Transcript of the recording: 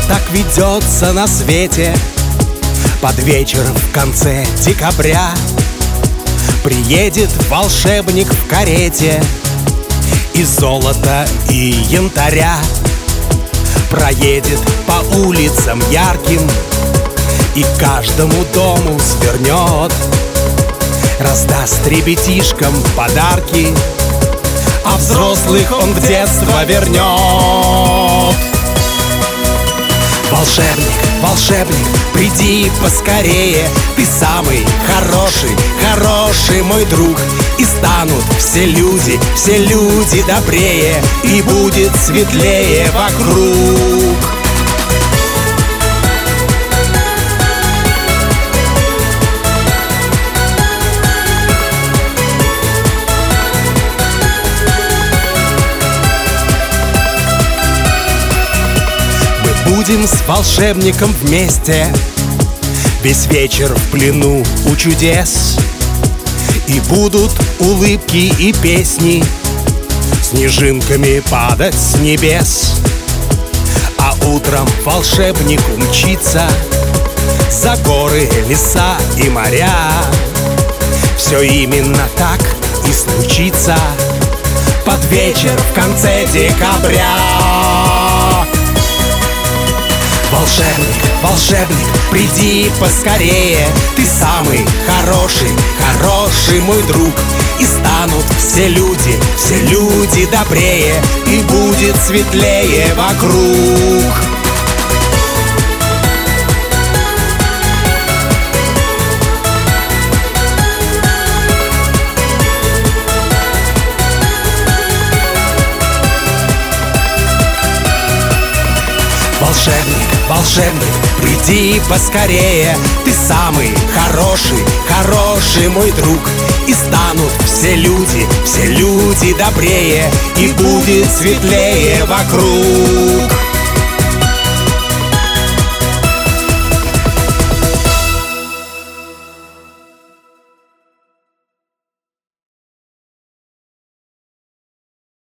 так ведется на свете. Под вечер в конце декабря приедет волшебник в карете из золота и янтаря. Проедет по улицам ярким и каждому дому свернет. Раздаст ребятишкам подарки, а взрослых он в детство вернет. Волшебник, волшебник, приди поскорее. Ты самый хороший, хороший мой друг. И станут все люди добрее, и будет светлее вокруг. Будем с волшебником вместе весь вечер в плену у чудес. И будут улыбки и песни снежинками падать с небес. А утром волшебник умчится за горы, леса и моря. Все именно так и случится под вечер в конце декабря. Волшебник, волшебник, приди поскорее. Ты самый хороший, хороший мой друг. И станут все люди добрее, и будет светлее вокруг. Волшебник, волшебник, приди поскорее. Ты самый хороший, хороший мой друг. И станут все люди добрее, и будет светлее вокруг.